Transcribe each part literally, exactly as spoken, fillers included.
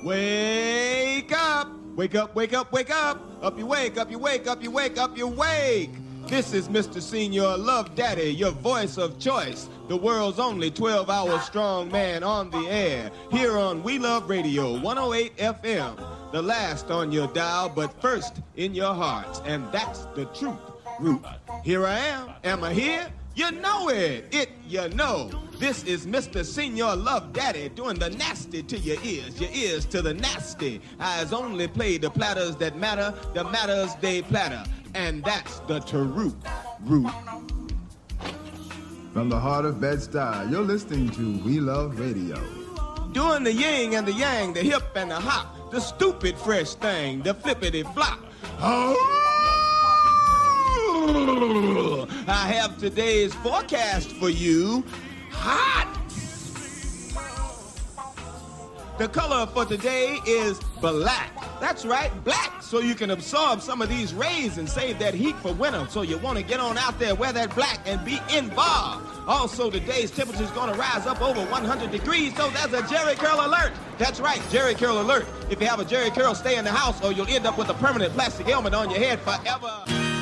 Wake up! Wake up, wake up, wake up! Up you wake, up you wake, up you wake, up you wake! This is Mister Senior Love Daddy, your voice of choice. The world's only twelve-hour strong man on the air. Here on We Love Radio, one oh eight F M. The last on your dial, but first in your hearts. And that's the truth. Root. Here I am. Am I here? You know it. It you know. This is Mister Senior Love Daddy doing the nasty to your ears. Your ears to the nasty. Eyes only play the platters that matter. The matters they platter. And that's the Tarut Root. From the heart of Bed-Stuy, you're listening to We Love Radio. Doing the yin and the yang, the hip and the hop, the stupid fresh thing, the flippity flop. Oh! I have today's forecast for you. Hot! The color for today is black. That's right, black, so you can absorb some of these rays and save that heat for winter. So you want to get on out there, wear that black, and be involved. Also, today's temperature is going to rise up over one hundred degrees, so there's a Jerry Curl alert. That's right, Jerry Curl alert. If you have a Jerry Curl, stay in the house, or you'll end up with a permanent plastic helmet on your head forever.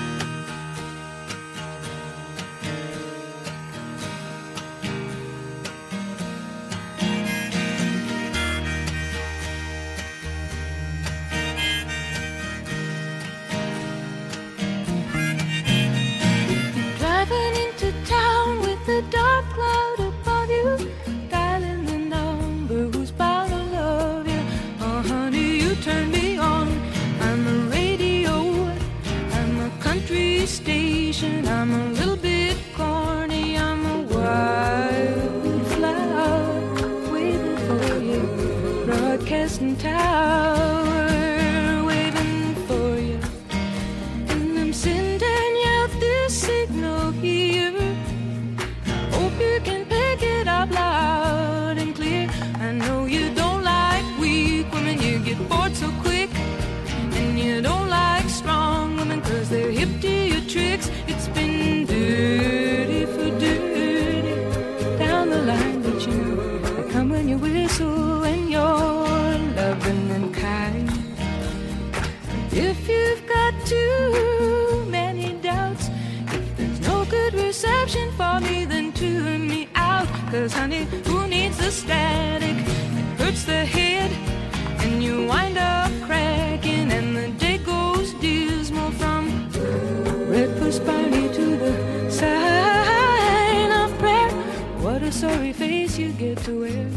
Dark cloud above you, dialing the number who's bound to love you. Oh, honey, you turn me on. I'm a radio, I'm a country station. I'm a little bit corny, I'm a wildflower waiting for you. Broadcasting tower waiting for you. And I'm sending out this signal here. You can pick it up loud and clear. I know you don't like weak women, you get bored so quick. And you don't like strong women, cause they're hip to your tricks. It's been dirty for dirty down the line, but you know I come when you whistle and you're loving and kind. If you've got too many doubts, if there's no good reception for me, then tune me out. Cause honey, who needs the static? It hurts the head and you wind up cracking, and the day goes dismal from red perspire to the sign of prayer. What a sorry face you get to wear.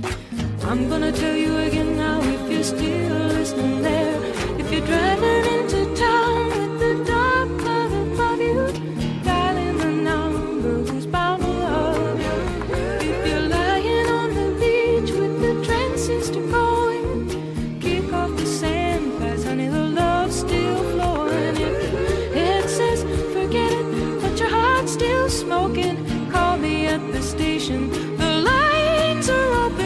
I'm gonna tell you again now, if you're still listening there. If you're driving into town with the dark cloud above you, dialing the number who's bound to love you. If you're lying on the beach with the transistor going, kick off the sand flies, honey, the love's still flowing. If your head says forget it, but your heart's still smoking, call me at the station, the lines are open.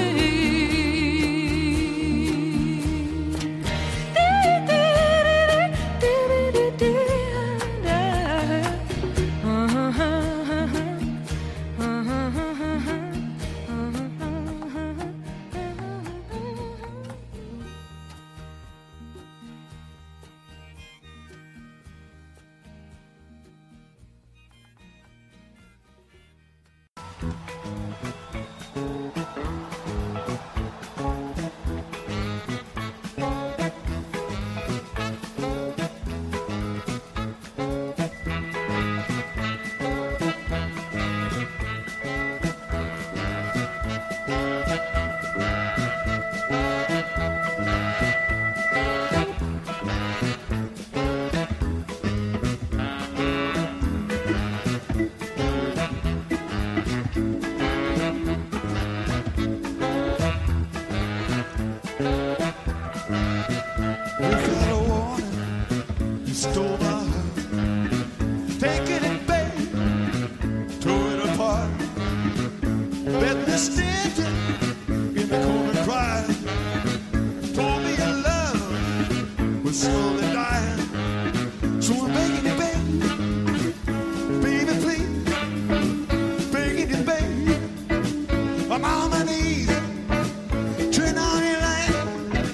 I'm on my knees, turn on your light.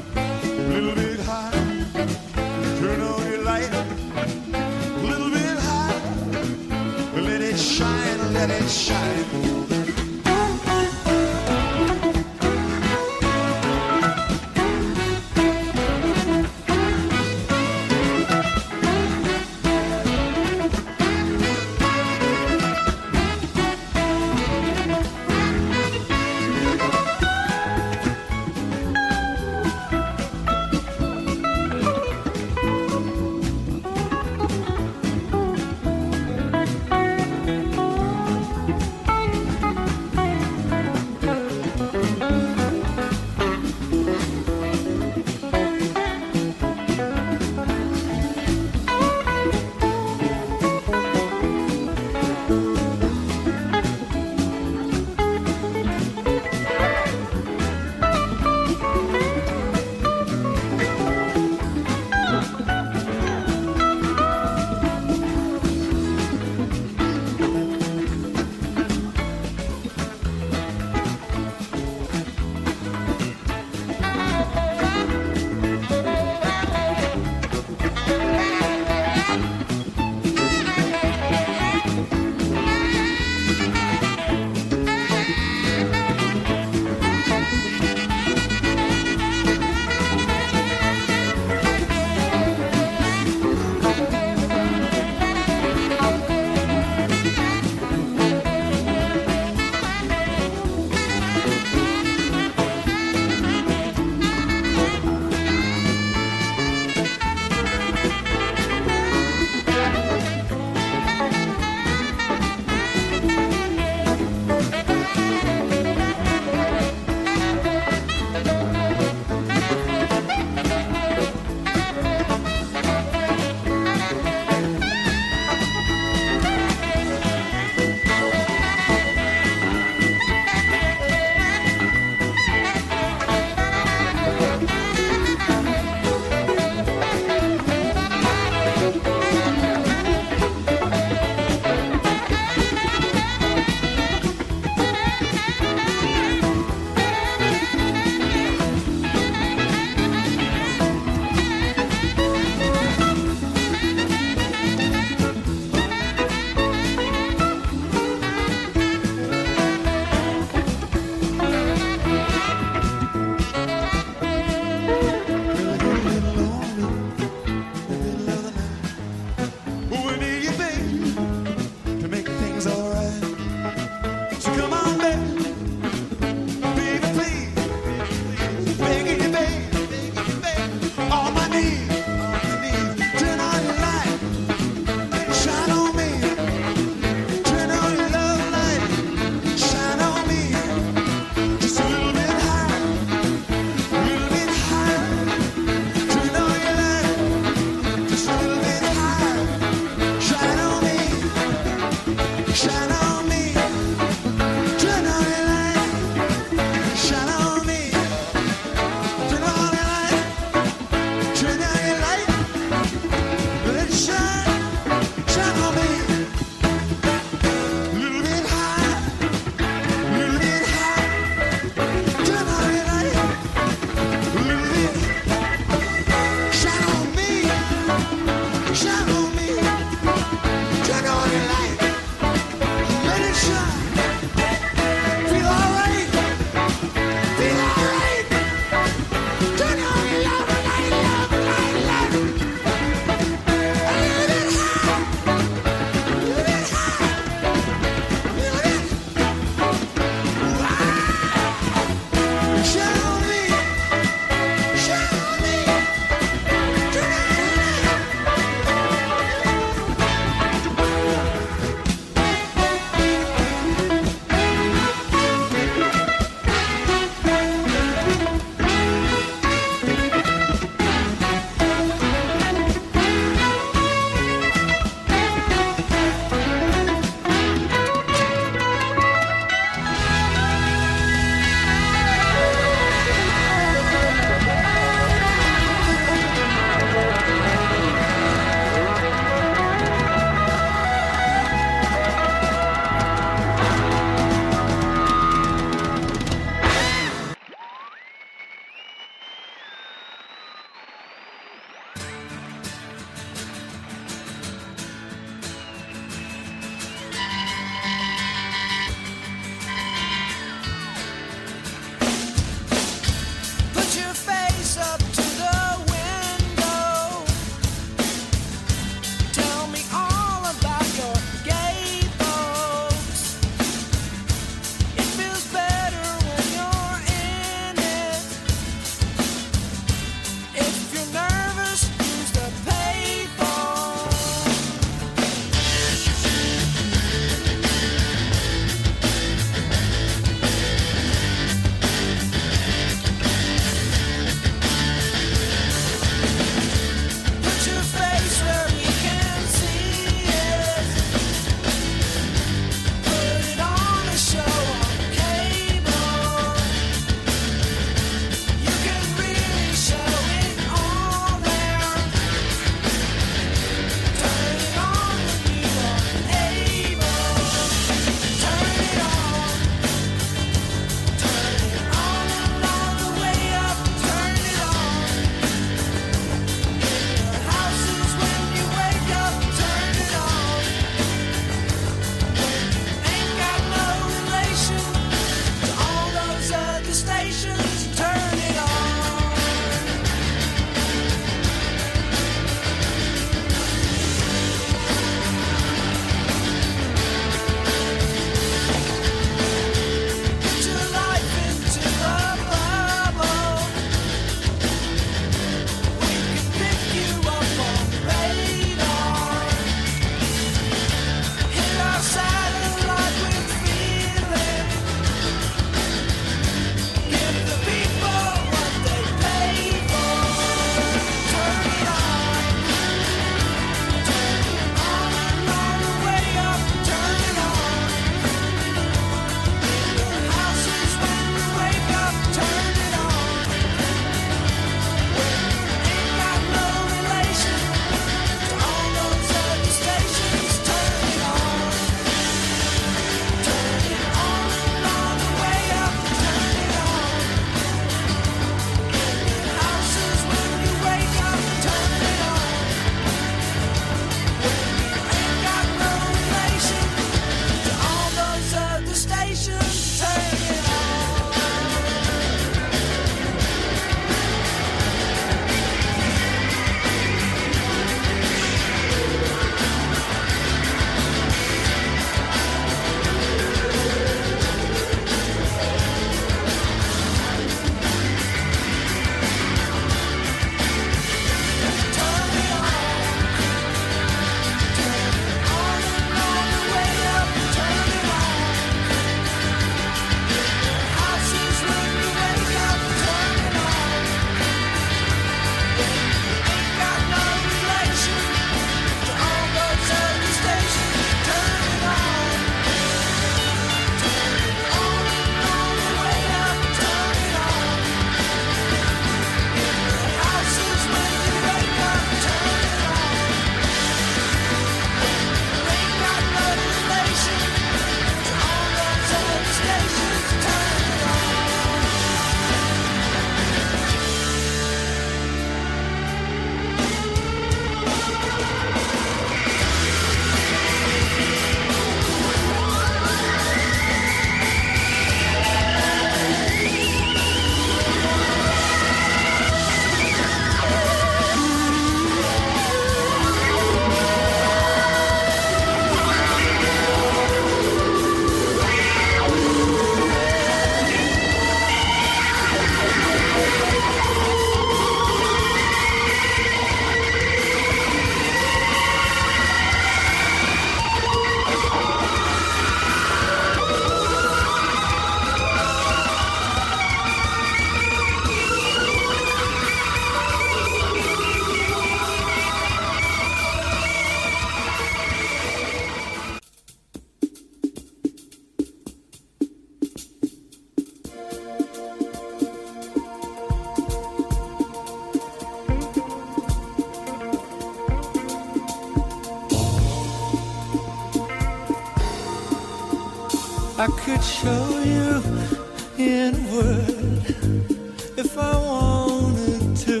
I could show you in a word if I wanted to.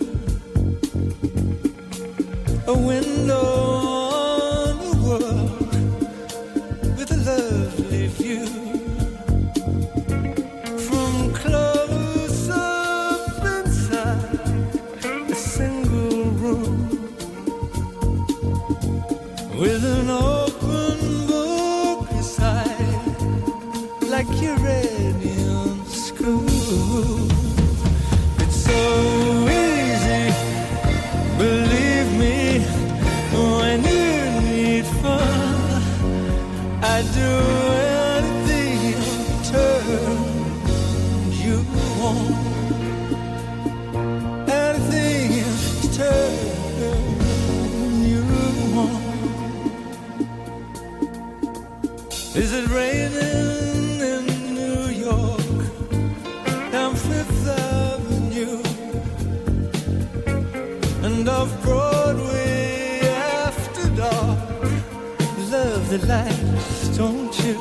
A window on the world with a lovely view. From close up inside a single room with an open book beside, like you read in school. It's so easy, believe me, when you need fun. I do anything to turn you on, anything to turn you on. Is it raining in New York, down Fifth Avenue, and off Broadway after dark? Love the lights, don't you?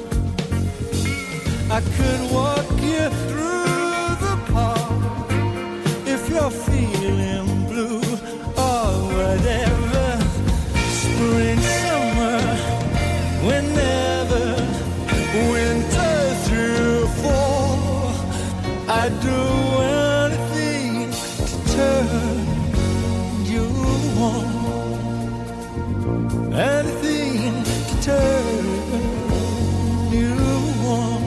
I could walk you through the park if you're feeling blue or whatever. Spring, summer, whenever, winter through fall, I'd do anything to turn you on, anything to turn you on.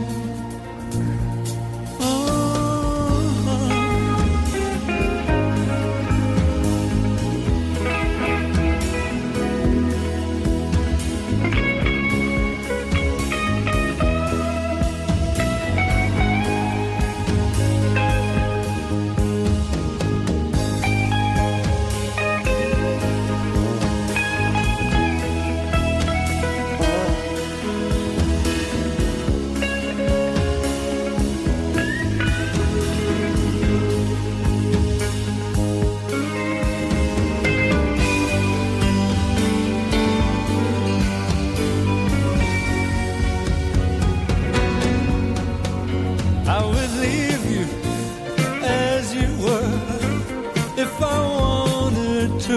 I would leave you as you were if I wanted to.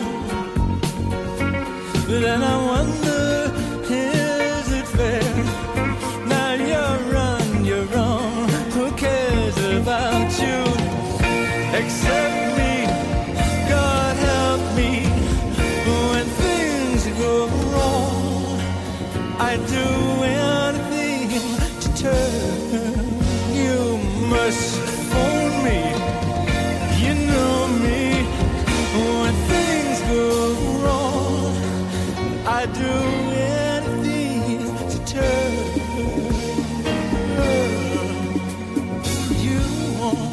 But then I wonder, is it fair? Now you're on your own. Who cares about you except me? God help me when things go wrong. I do anything to turn. You must phone me, you know me. When things go wrong, I do anything to turn you on.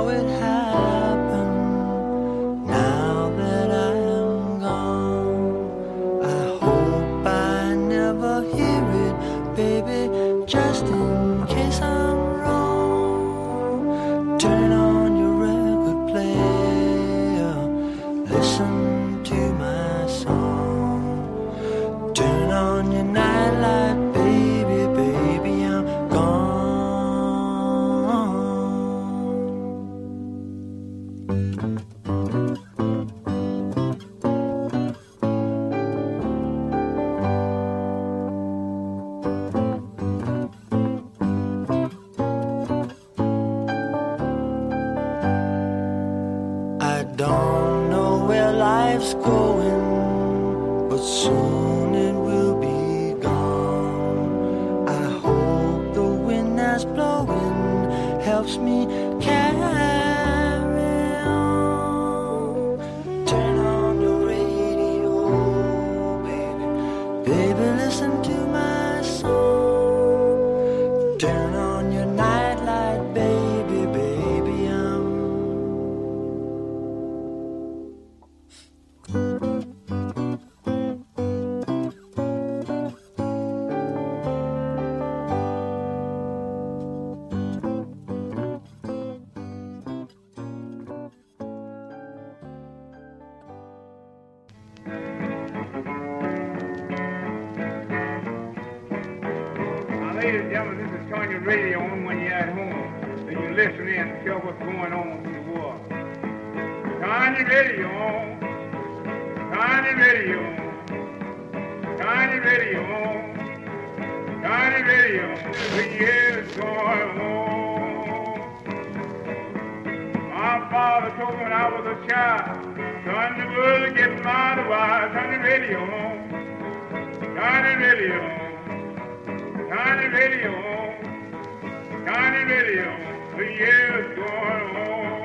how it happened. Now that I am gone, I hope I never hear it, baby, just in case I'm wrong. Turn on your record player, listen to my song. Turn on your nightlight, baby, baby, I'm gone. I don't know where life's going, but soon it will be gone. I hope the wind that's blowing helps me carry on. Turn on the radio, baby, baby, listen to my song. Turn on your nightlight, baby, baby, I'm Now, ladies and gentlemen, this is turn your radio on when you're at home. Then you listen in and tell what's going on in the world. Turn your radio on. Turn your radio on. Turn your radio on. Turn your radio on. The year's going on. My father told me when I was a child, son, the world is getting mighty wide. Turn the radio on. Turn the radio on. Turn the radio on. Turn the radio on. The year's going on.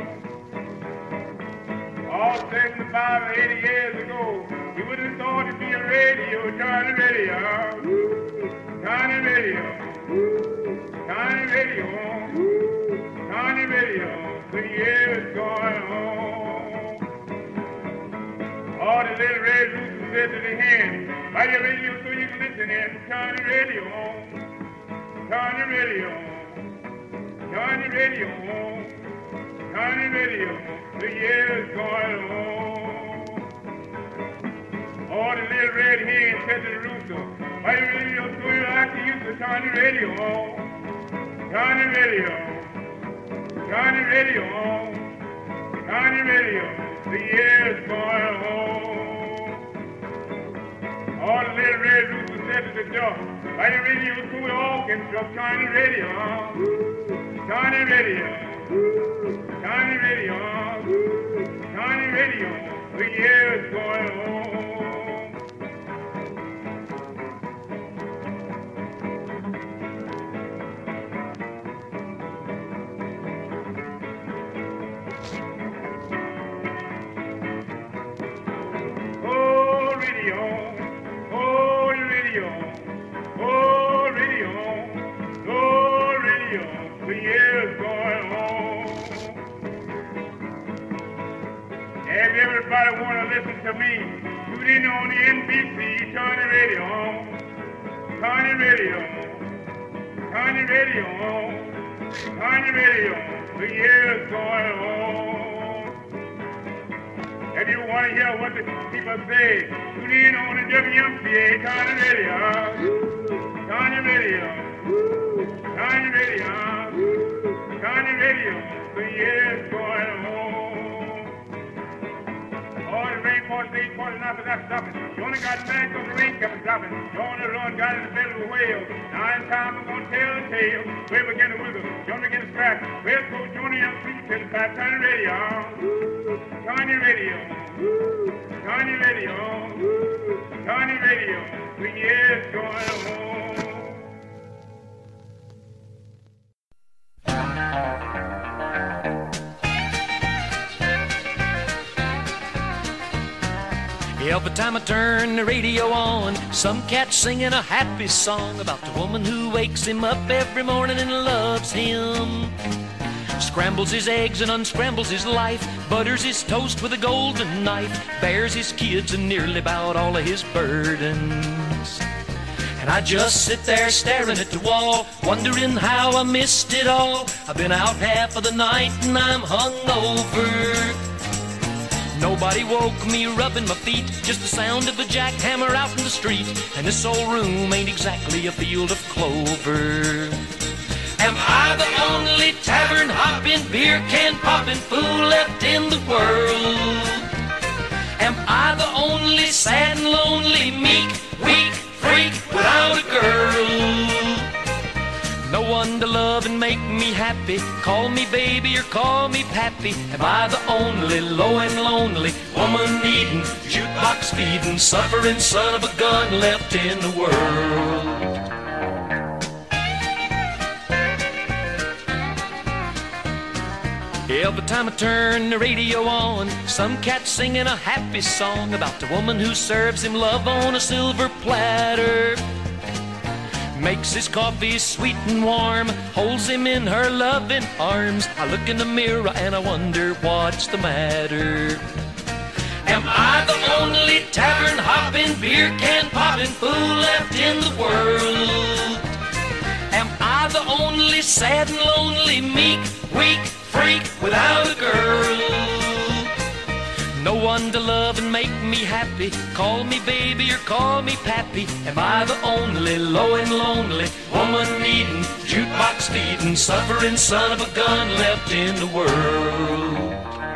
All said in the Bible eighty years ago, you wouldn't have thought it'd be a radio. Turn the radio on. Turn the radio on. Turn the radio on. Turn the radio on. The year's going on. All the little red roosters said to the hen, buy your radio so you can listen in. Turn the radio on. Turn the radio on. Turn the radio on. Turn the radio on. The year's going on. All the little red hens said to the rooster, buy your radio so you like to use to turn the radio on. Turn the radio on. Turn the radio on. Turn the radio on. The year's going on. All the little red roosters said to the duck, buy the radio so we all can just turn the radio on. Turn the radio on. Turn the radio on. Turn the radio on. The year's going on. Oh, radio. Oh, radio. Oh, radio. Oh, radio. The year's going on. If everybody want to listen to me, tune in on the N B C, turn the radio on. Turn the radio on. Turn the radio on. Turn the radio on. The year's going on. If you want to hear what the people say, tune in on the W M C A, turn the radio on. Turn the radio on. Turn the radio on. Turn the radio on. The year's going on. All the rain falls, eight falling after that stopping. You only got nine because the rain kept dropping. You only run, got in the middle of the whale. Now in time I'm gonna tell the tale. Where we get the wiggle, you only get a scratch. Where's Coach Junior and Sweet till the back? Turn the radio on. Turn the radio on. Turn the radio on. Turn the radio on. The year's going on. Every time I turn the radio on, some cat's singing a happy song about the woman who wakes him up every morning and loves him. Scrambles his eggs and unscrambles his life, butters his toast with a golden knife, bears his kids and nearly about all of his burdens. And I just sit there staring at the wall, wondering how I missed it all. I've been out half of the night and I'm hungover. Nobody woke me rubbing my feet, just the sound of a jackhammer out in the street. And this old room ain't exactly a field of clover. Am I the only tavern hopping, beer can popping fool left in the world? Am I the only sad and lonely, meek, weak freak without a girl? No one to love and make me happy, call me baby or call me pappy. Am I the only low and lonely, woman needing, jukebox feeding, suffering son of a gun left in the world? Every time I turn the radio on, some cat singing a happy song about the woman who serves him love on a silver platter, makes his coffee sweet and warm, holds him in her loving arms. I look in the mirror and I wonder what's the matter. Am I the only tavern hopping, beer can popping fool left in the world? Am I the only sad and lonely, meek, weak freak without a girl? No one to love and make me happy, call me baby or call me pappy. Am I the only low and lonely, woman needing, jukebox feeding, suffering son of a gun left in the world?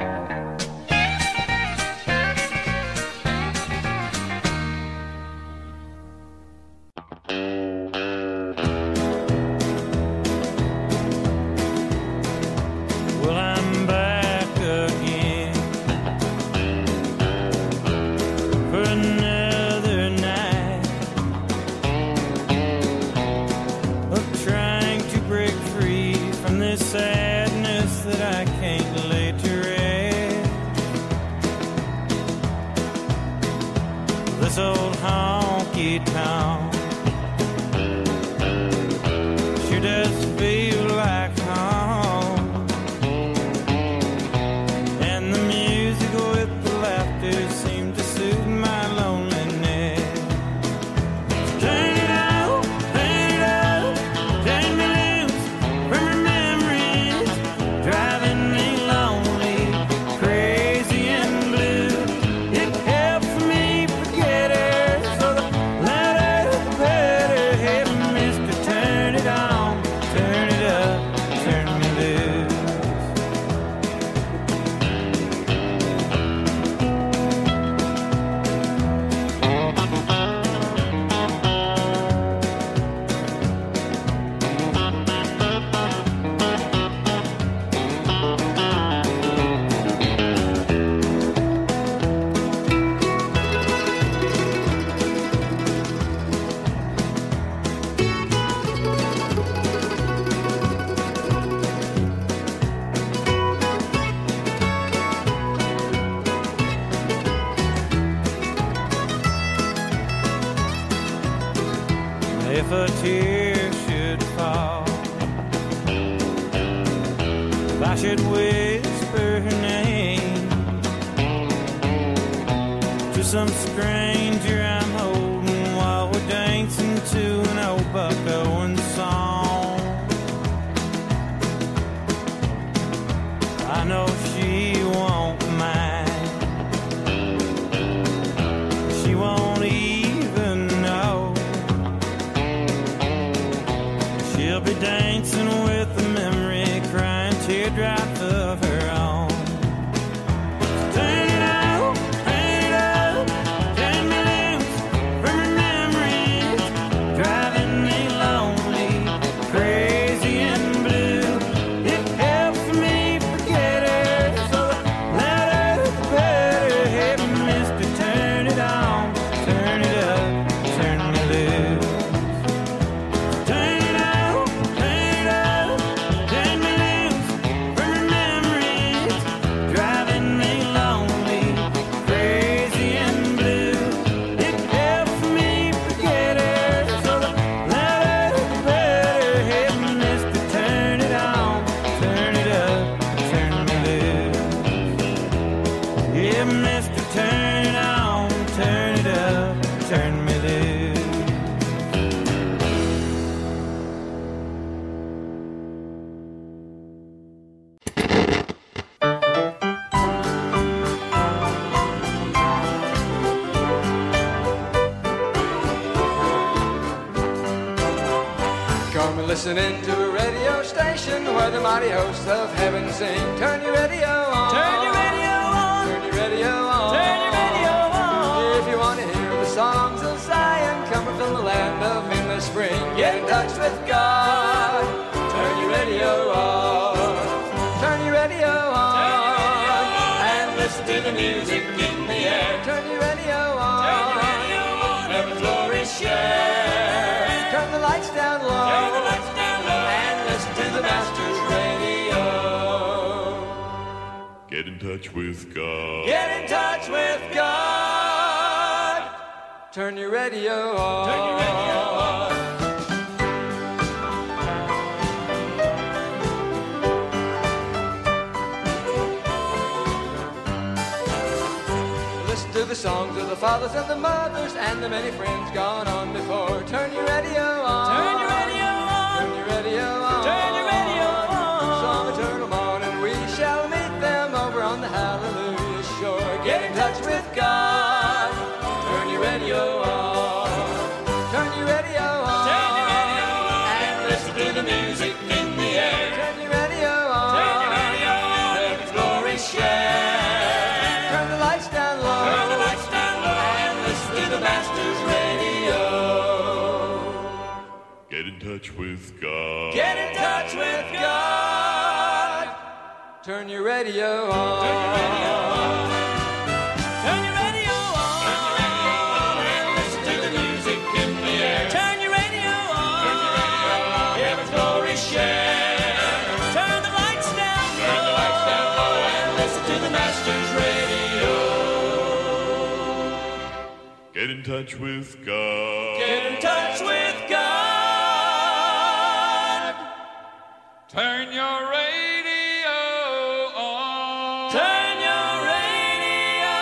If a tear should fall, if I should whisper her name to some stranger I'm holding while we're dancing to an old Buck Owens song, I know she won't mind. She won't even know. She'll be dancing with the memory, crying teardrops of her own. Turn it up, turn it up, turn me loose from her memories, driving me lonely, crazy and blue. It helps me forget her, so the louder the better. Hey, mister, turn it on, turn it up, turn me loose. Turn it up, turn it up, turn me loose from her memories, listening to a radio station where the mighty hosts of heaven sing. Turn your radio on. Turn your radio on. Turn your radio on. Turn your radio on. If you want to hear the songs of Zion coming from the land of endless spring, get in touch with God. Turn your radio on. Turn your radio on. Turn your radio on. And listen to the music in the air. Turn your radio on. Turn your radio on. Heaven's glory share. Turn the lights down low. Turn the lights down low. And listen to the Master's radio. Get in touch with God. Get in touch with God. Turn your radio on. Turn your radio on. Listen to the songs of the fathers and the mothers and the many friends gone on before. Turn your radio on. Turn your radio on. Turn your radio on. Turn your radio on. Some eternal morning we shall meet them over on the Hallelujah shore. Get in touch with God. Turn your radio on. Turn your radio on. Turn your radio on. And listen to the music in the air. Turn your radio on. Turn your radio on. Let His glory share. Turn the lights down low. Turn the lights down low. And listen to the Master's radio. Get in touch with God. Get in touch with God. Turn your radio on. Turn your radio on. Turn your radio on. Turn your radio on. And listen to the music in the air. Turn your radio on. Turn your radio on. Heaven's glory share. Turn the lights down low. Turn the lights down low. And listen to the Master's radio. Get in touch with God. Get in touch with God. Turn your radio on. Turn your radio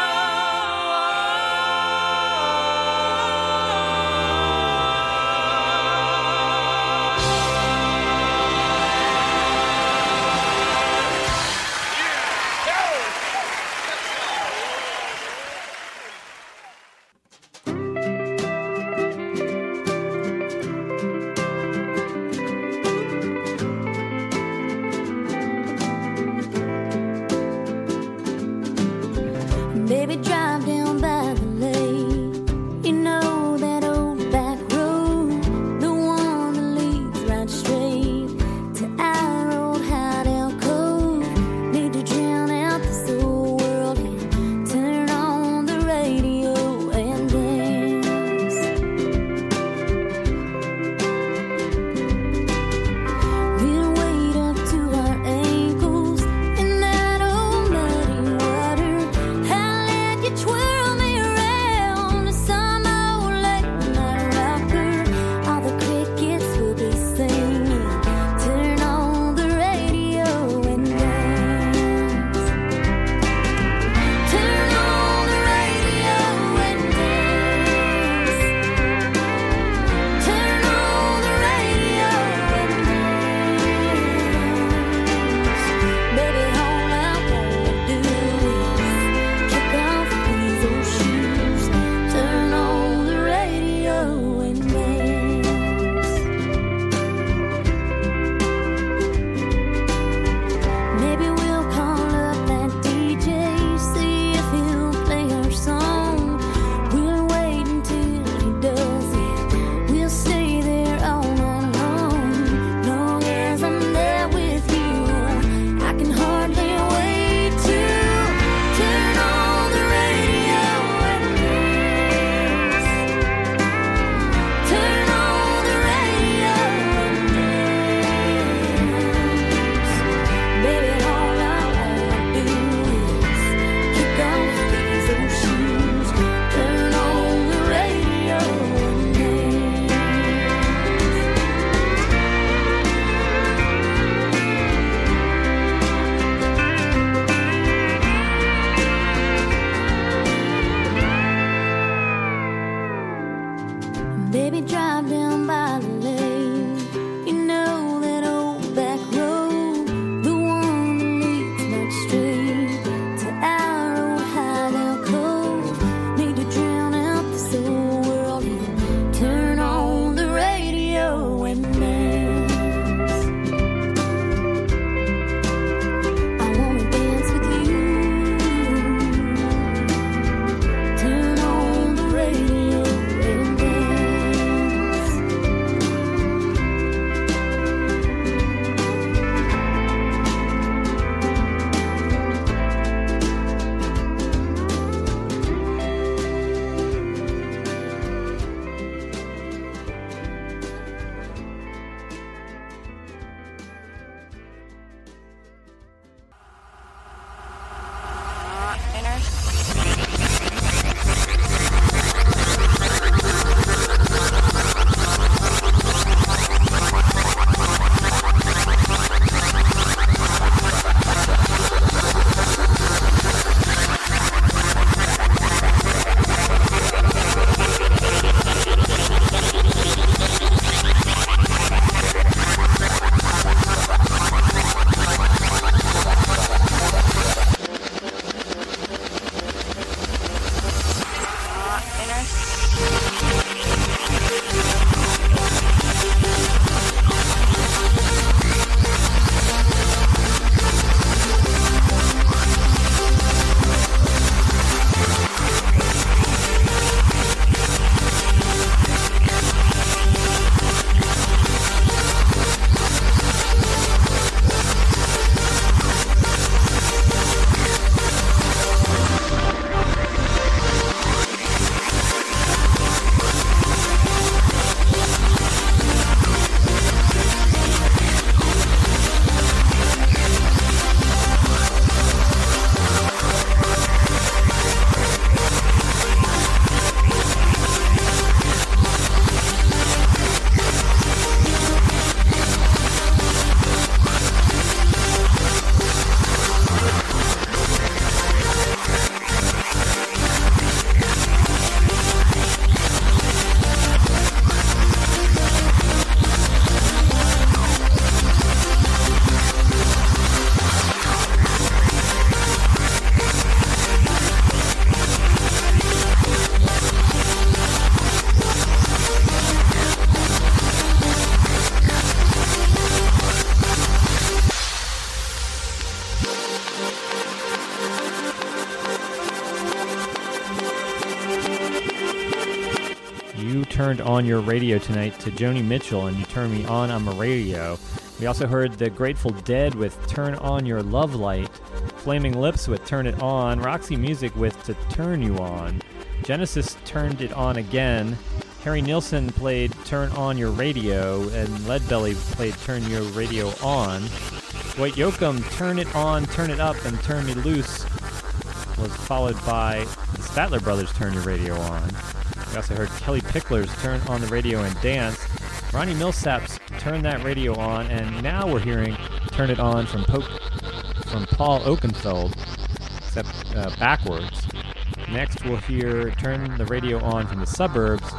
You turned on your radio tonight to Joni Mitchell, and you turned me on on my radio. We also heard the Grateful Dead with Turn On Your Love Light, Flaming Lips with Turn It On, Roxy Music with To Turn You On, Genesis turned it on again, Harry Nilsson played Turn On Your Radio, and Leadbelly played Turn Your Radio On. Dwight Yoakam, Turn It On, Turn It Up, and Turn Me Loose was followed by the Statler Brothers' Turn Your Radio On. We also heard Kelly Pickler's Turn On the Radio and Dance, Ronnie Millsap's Turn That Radio On, and now we're hearing Turn It On from, po- from Paul Oakenfold, except uh, backwards. Next we'll hear Turn the Radio On from the Suburbs,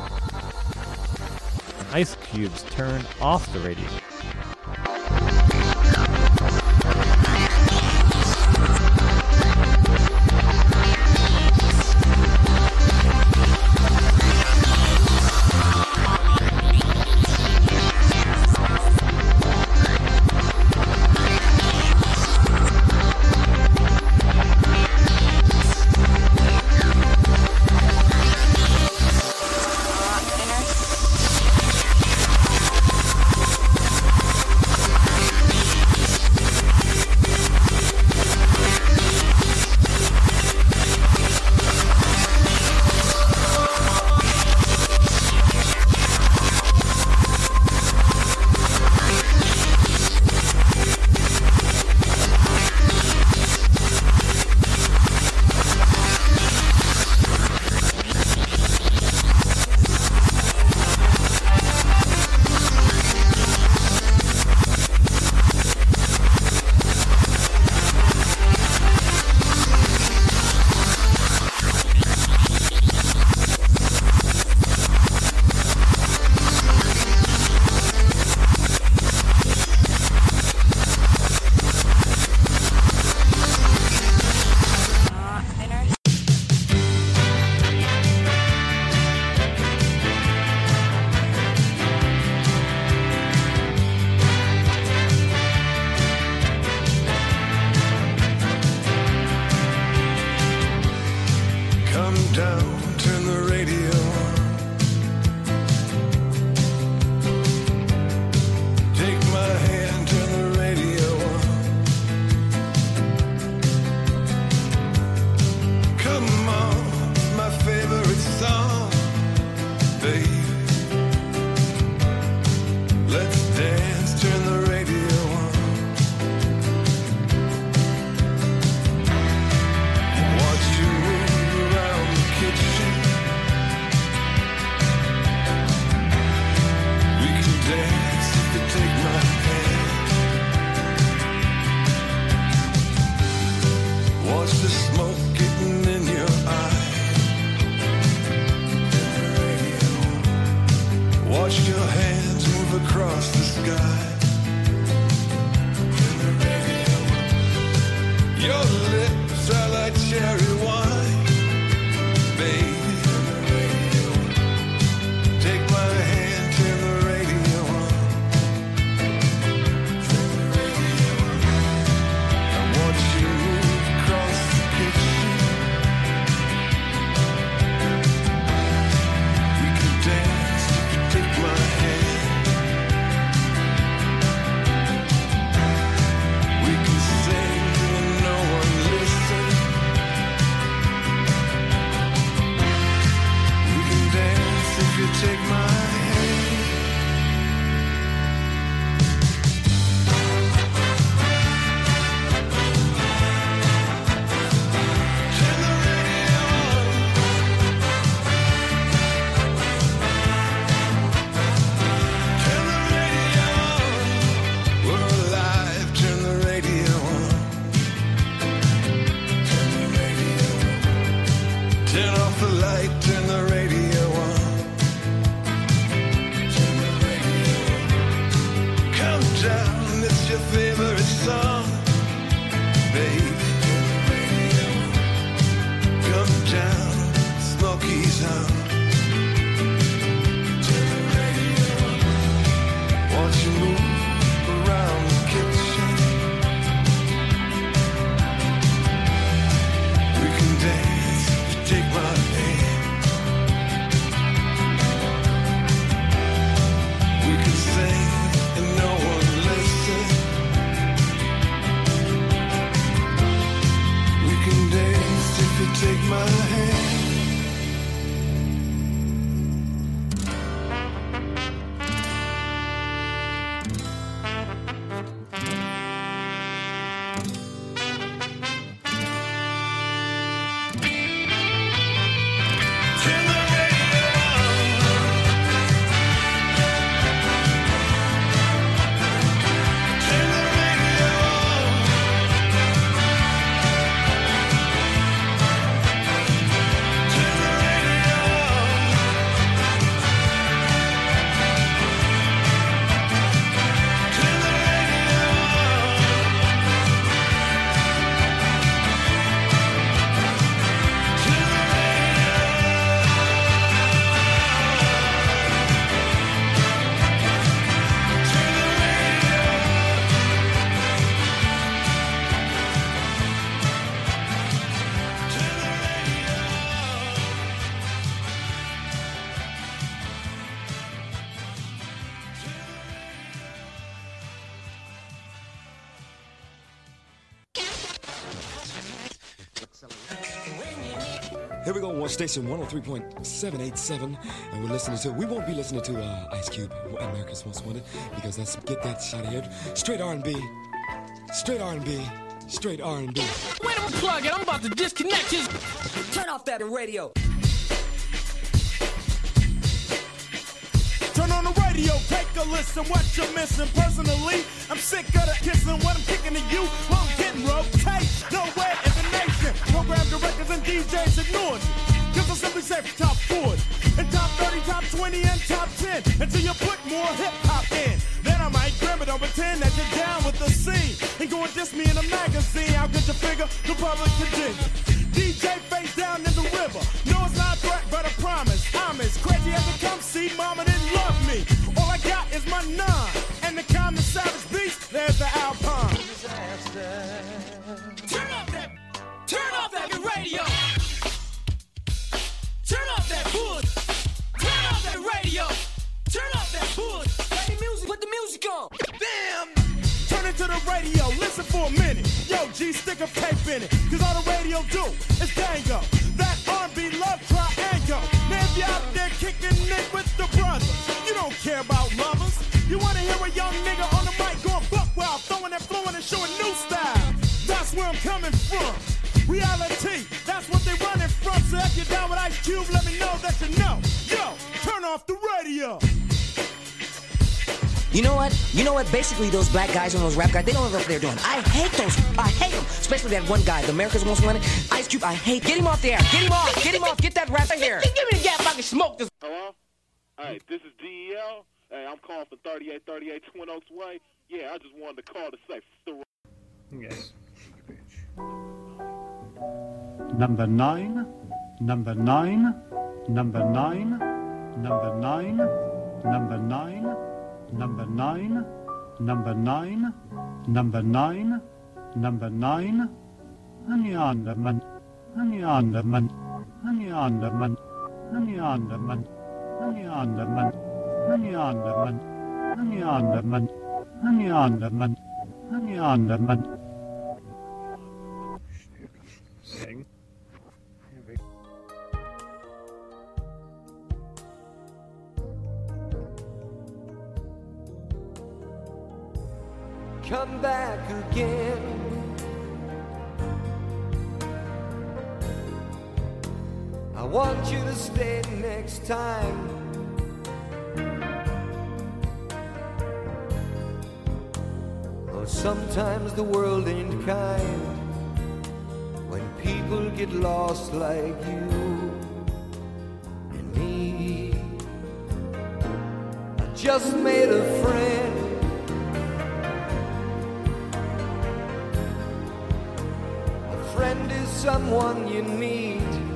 and Ice Cube's Turn Off the Radio. take my hand. Here we go on station one oh three point seven eight seven, and we're listening to, we won't be listening to uh, Ice Cube, America's Most Wanted, because that's, get that shot ahead. Straight R and B, straight R and B, straight R and B. Wait, I'm plug it, I'm about to disconnect his... Turn off that radio. Turn on the radio, take a listen, what you're missing. Personally, I'm sick of the kissing. What I'm kicking to you, well, I'm getting rotate. Nowhere in the nation, program directors and D Js ignore you. Cause I simply say top forty, and top thirty, top twenty, and top ten. Until you put more hip-hop in. Then I might grab it on pretend that you're down with the scene. And go and diss me in a magazine. How could you figure the public continue? D J face down in the river. No, it's not a threat, but a promise. I'm as crazy as it comes. See, mama didn't love me. All I got is my nine. And the common savage beast, there's the Alpine. Turn off that, turn off that radio. Turn off that wood. Turn off that radio. Turn off that wood. Play the music, put the music on. Damn. Turn it to the radio, listen for a minute. Yo, G, stick a tape in it. Cause all the radio do is tango. That R and B love triangle. Now if you out there kicking it with the brothers, you don't care about lovers. You wanna hear a young nigga on the mic going buck wild, throwing that flow and showing new style. That's where I'm coming from. Reality, that's what they running from. So if you're down with Ice Cube, let me know that you know. Yo, turn off the radio. You know what? You know what? Basically, those black guys and those rap guys, they don't know what they're doing. I hate those. I hate them. Especially that one guy, the America's Most Wanted. Ice Cube, I hate. Get him off the air. Get him off. Get him off. Get that rapper here. Give me the gap. I can smoke this. Hello? Hey, this is D E L. Hey, I'm calling for thirty-eight thirty-eight Twin Oaks Way. Yeah, I just wanted to call to say. Yes. Number nine, number nine, number nine, number nine, number nine, number nine, number nine, number nine, number nine, Honey Underman, Honey Underman, Honey Underman, Honey Underman, Honey Underman, Honey Underman, Honey Underman, Honey Underman, Honey Underman. Sing. Come back again. I want you to stay next time. Oh, sometimes the world ain't kind when people get lost like you and me. I just made a friend. Friend is someone you need.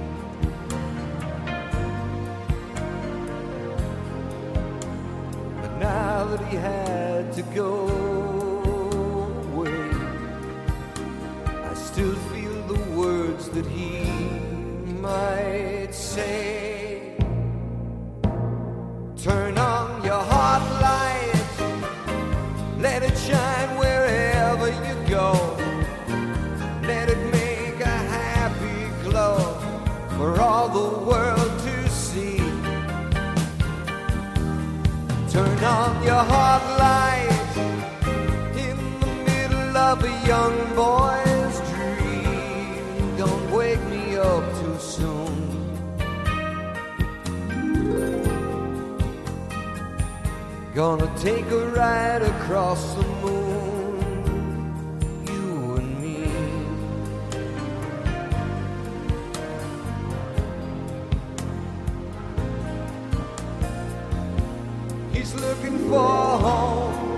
But now that he had to go away, I still feel the words that he might say. Turn on your heart light, let it shine wherever you go. Let it make a happy glow. the world to see. Turn on your hot light in the middle of a young boy's dream. Don't wake me up too soon. Gonna take a ride across the moon, you and me. He's looking for home,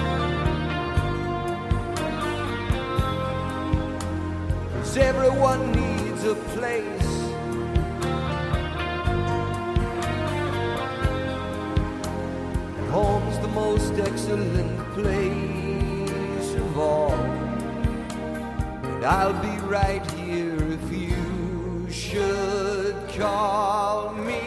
'cause everyone needs a place. Home's the most excellent place of all. And I'll be right here if you should call me.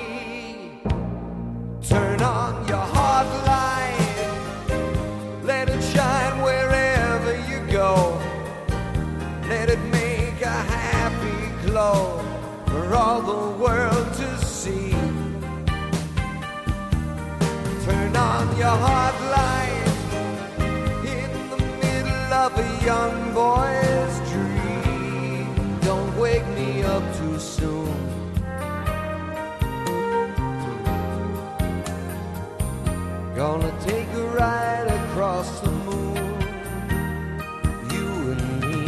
Turn on your hot light, let it shine wherever you go. Let it make a happy glow for all the world to see. Turn on your hot light in the middle of a young boy's dream. Don't wake me up too soon. Gonna take a ride across the moon, you and me.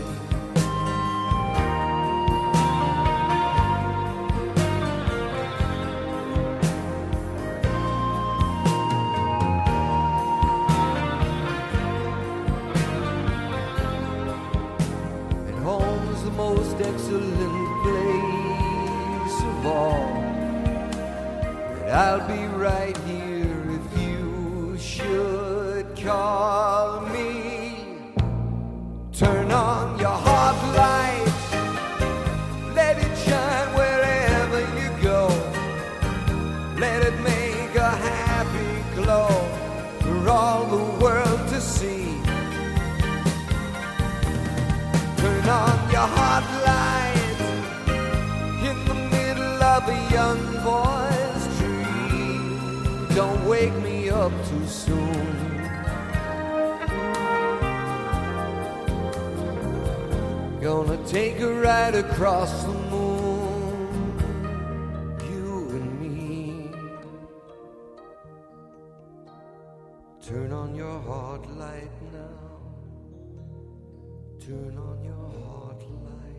Most excellent place of all. But I'll be right here if you should call me. Turn on your hot light, let it shine wherever you go. Let it make a happy glow for all the world to see. Turn on your hot light in the middle of a young boy's dream. Don't wake me up too soon. Gonna take a ride across the moon, you and me. Turn on your hot light now. Turn on your hot light.